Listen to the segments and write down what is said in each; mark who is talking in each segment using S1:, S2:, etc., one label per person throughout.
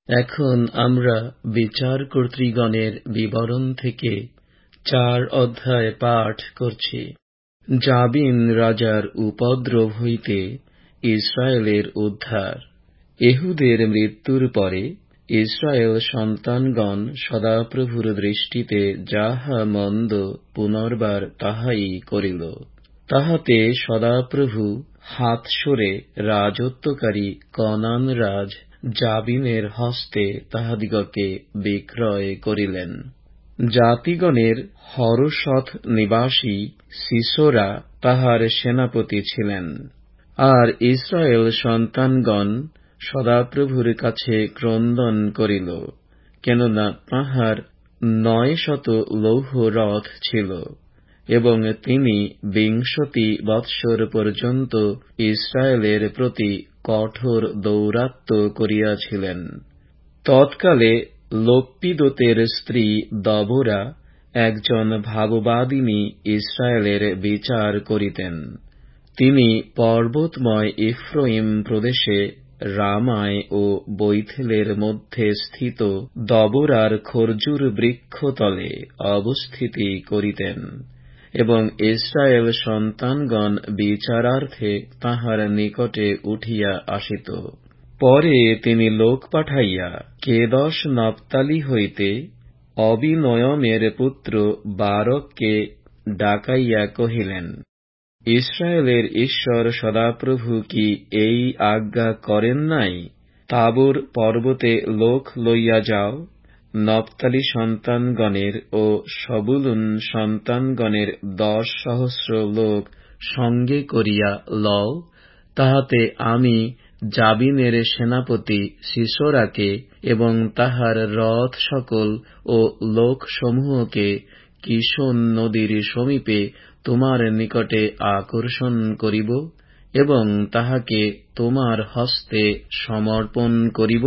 S1: এখন আমরা বিচারকর্তৃগণের বিবরণ থেকে 4 অধ্যায় পাঠ করছি। যাবিন রাজার উপদ্রব হইতে ইসরায়েলের উদ্ধার। এহুদের মৃত্যুর পরে ইসরায়েল সন্তানগণ সদাপ্রভুর দৃষ্টিতে যাহা মন্দ পুনর্বার তাহাই করিল। তাহাতে সদাপ্রভু হাতসরে রাজত্বকারী কনান রাজ যাবিনের হস্তে তাহাদিগকে বিক্রয় করিলেন। জাতিগণের হরশথ নিবাসী সিসোরা তাহার সেনাপতি ছিলেন। আর ইসরায়েল সন্তানগণ সদাপ্রভুর কাছে ক্রন্দন করিল, কেননা তাহার 900 লৌহ রথ ছিল, এবং তিনি 20 বৎসর পর্যন্ত ইসরায়েলের প্রতি কঠোর দৌরাত্ম্য করিয়াছিলেন। তৎকালে লোপ্পিদোতের স্ত্রী দবোরা একজন ভাববাদিনী ইসরায়েলের বিচার করিতেন। তিনি পর্বতময় ইফ্রাইম প্রদেশে রামায় ও বৈথেলের মধ্যে স্থিত দবোরার খর্জুর বৃক্ষতলে অবস্থিতি করিতেন, এবং ইসরায়েল সন্তানগণ বিচারার্থে তাহার নিকটে উঠিয়া আসিত। পরে তিনি লোক পাঠাইয়া কেদশ নপ্তালি হইতে অবিনয়মের পুত্র বারককে ডাকাইয়া কহিলেন, ইসরায়েলের ঈশ্বর সদাপ্রভু কি এই আজ্ঞা করেন নাই? তাবর পর্বতে লোক লইয়া যাও, নপ্তালি সন্তানগণের ও সবুলুন সন্তানগণের 10,000 লোক সঙ্গে করিয়া লও, তাহাতে আমি যাবিনের সেনাপতি সিসোরাকে এবং তাহার রথ সকল ও লোক সমূহকে কিশোন নদীর সমীপে তোমার নিকটে আকর্ষণ করিব এবং তাহাকে তোমার হস্তে সমর্পণ করিব।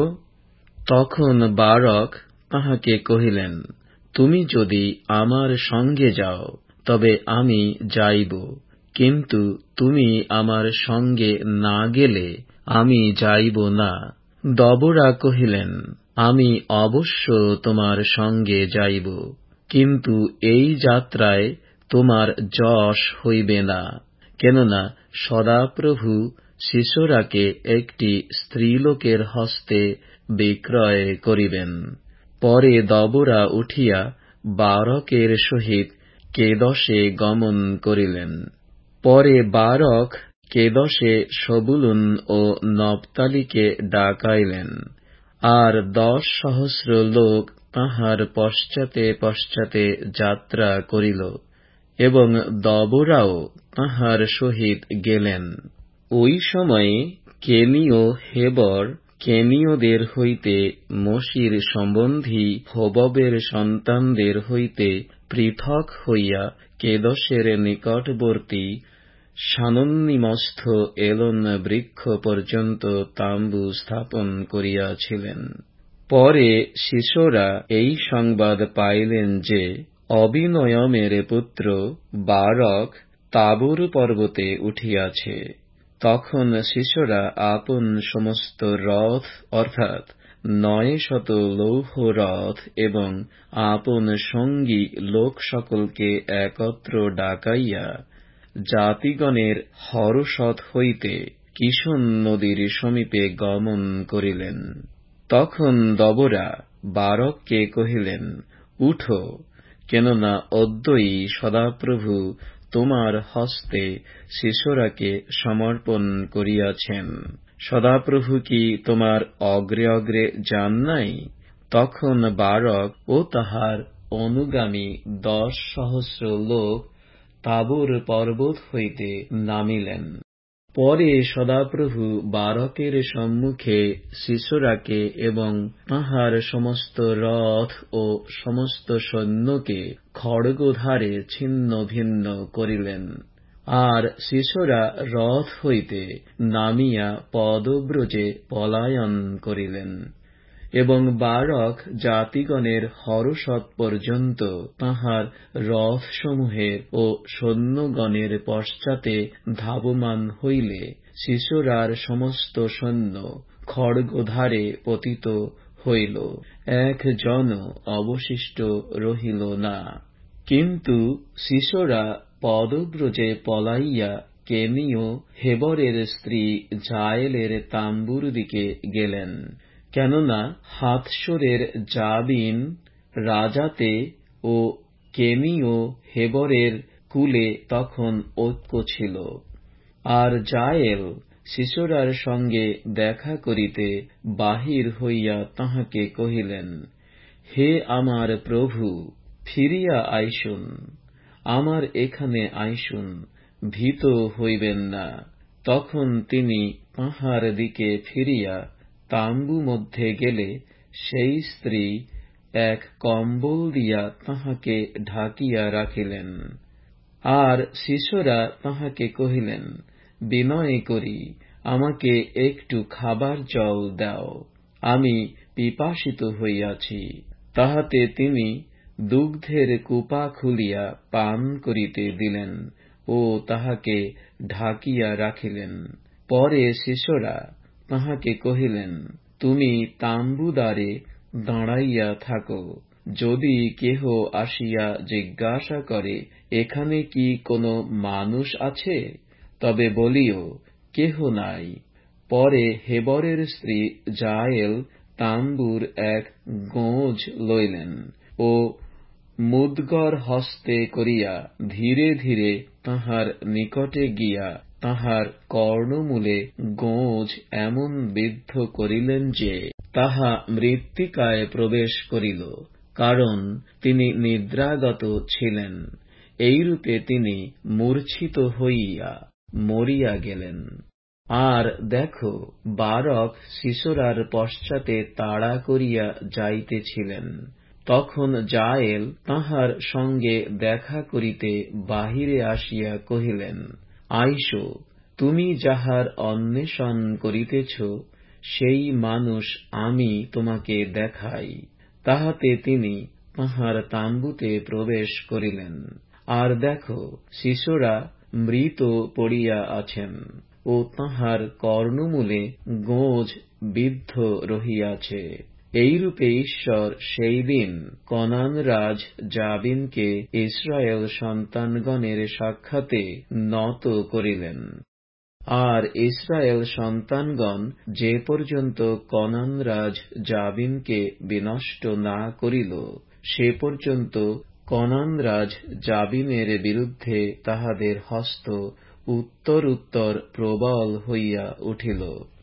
S1: তখন বারক তাহাকে কহিলেন, তুমি যদি আমার সঙ্গে যাও, তবে আমি যাইব, কিন্তু তুমি আমার সঙ্গে না গেলে আমি যাইব না। দবোরা কহিলেন, আমি অবশ্য তোমার সঙ্গে যাইব, কিন্তু এই যাত্রায় তোমার যশ হইবে না, কেননা সদাপ্রভু সিসোরাকে একটি স্ত্রীলোকের হস্তে বিক্রয় করিবেন। পরে দবোরা উঠিয়া বারকের সহিত কেদশে গমন করিলেন। পরে বারক কেদশে সবুলুন ও নপ্তালিকে ডাকাইলেন, আর 10,000 লোক তাহার পশ্চাতে পশ্চাতে যাত্রা করিল, এবং দবোরাও তাহার সহিত গেলেন। ওই সময়ে কেনীয় হেবর কেনীয়দের হইতে মশির সম্বন্ধী হোববের সন্তানদের হইতে পৃথক হইয়া কেদশের নিকটবর্তী সানন্নিমস্থ এলন বৃক্ষ পর্যন্ত তাম্বু স্থাপন করিয়াছিলেন। পরে সিসোরা এই সংবাদ পাইলেন যে অবিনয়মের পুত্র বারক তাবর পর্বতে উঠিয়াছে। তখন সিসোরা আপন সমস্ত রথ অর্থাৎ 900 লৌহ রথ এবং আপন সঙ্গী লোক সকলকে একত্র ডাকাইয়া জাতিগণের হরশথ হইতে কিশোন নদীর সমীপে গমন করিলেন। তখন দবোরা বারককে কহিলেন, উঠো, কেননা অদ্যই সদাপ্রভু তোমার হস্তে সিসোরাকে সমর্পণ করিয়াছেন। সদাপ্রভু কি তোমার অগ্রে অগ্রে যান নাই? তখন বারক ও তাহার অনুগামী 10,000 লোক তাবর পর্বত হইতে নামিলেন। পরে সদাপ্রভু বারকের সম্মুখে সিসোরাকে এবং তাহার সমস্ত রথ ও সমস্ত সৈন্যকে খড়গধারে ছিন্ন ভিন্ন করিলেন। আর সিসোরা রথ হইতে নামিয়া পদব্রজে পলায়ন করিলেন, এবং বারক জাতিগণের হরশথ পর্যন্ত তাহার রথসমূহের ও সৈন্যগণের পশ্চাতে ধাবমান হইলে সিসোরার সমস্ত সৈন্য খড়গধারে পতিত হইল, একজনও অবশিষ্ট রহিল না। কিন্তু শিষ্যরা পদব্রজে পলাইয়া কেনীয় হেবরের স্ত্রী যায়েলের তাম্বুর দিকে গেলেন, কেননা হাতসোরের যাবিন রাজাতে ও কেনীয় হেবরের কুলে তখন ঐক্য ছিল। আর যায়েল শিষ্যরার সঙ্গে দেখা করিতে বাহির হইয়া তাহাকে কহিলেন, হে আমার প্রভু, ফিরিয়া আইসুন, আমার এখানে আইসুন, ভীত হইবেন না। তখন তিনি তাঁহার দিকে ফিরিয়া তাম্বু মধ্যে গেলে সেই স্ত্রী এক কম্বল দিয়া তাহাকে ঢাকিয়া রাখিলেন। আর শিষ্যরা তাহাকে কহিলেন, বিনয় করি আমাকে একটু খাবার জল দাও, আমি পিপাসিত হইয়াছি। তাহাতে তিনি দুগ্ধের কুপা খুলিয়া পান করিতে দিলেন ও তাহাকে ঢাকিয়া রাখিলেন। পরে শিষ্যরা তাহাকে কহিলেন, তুমি তাম্বুদ্বারে দাঁড়াইয়া থাকো, যদি কেহ আসিয়া জিজ্ঞাসা করে, এখানে কি কোনো মানুষ আছে, তবে বলিও, কেহ নাই। পরে হেবরের স্ত্রী যায়েল তাম্বুর এক গোঁজ লইলেন ও মুদগর হস্তে করিয়া ধীরে ধীরে তাহার নিকটে গিয়া তাহার কর্ণমূলে গোঁজ এমন বিদ্ধ করিলেন যে তাহা মৃত্তিকায় প্রবেশ করিল, কারণ তিনি নিদ্রাগত ছিলেন। এইরূপে তিনি মূর্ছিত হইয়া মরিয়া গেলেন। আর দেখো, বারক শিষ্যরার পশ্চাতে তাড়া করিয়া যাইতেছিলেন। তখন যায়েল তাঁহার সঙ্গে দেখা করিতে বাহিরে আসিয়া কহিলেন, আইসো, তুমি যাহার অন্বেষণ করিতেছ, সেই মানুষ আমি তোমাকে দেখাই। তাহাতে তিনি তাঁহার তাম্বুতে প্রবেশ করিলেন। আর দেখো, শিষ্যরা মৃত পড়িয়া আছেন ও তাঁহার কর্ণমূলে গোঁজ বিদ্ধ রহিয়াছে। এইরূপে ঈশ্বর সেই দিন কনান রাজ যাবিনকে ইসরায়েল সন্তানগণের সাক্ষাতে নত করিলেন। আর ইসরায়েল সন্তানগণ যে পর্যন্ত কনান রাজ যাবিনকে বিনষ্ট না করিল, সে পর্যন্ত কনান রাজ যাবিনের বিরুদ্ধে তাহাদের হস্ত উত্তর উত্তর প্রবল হইয়া উঠিল।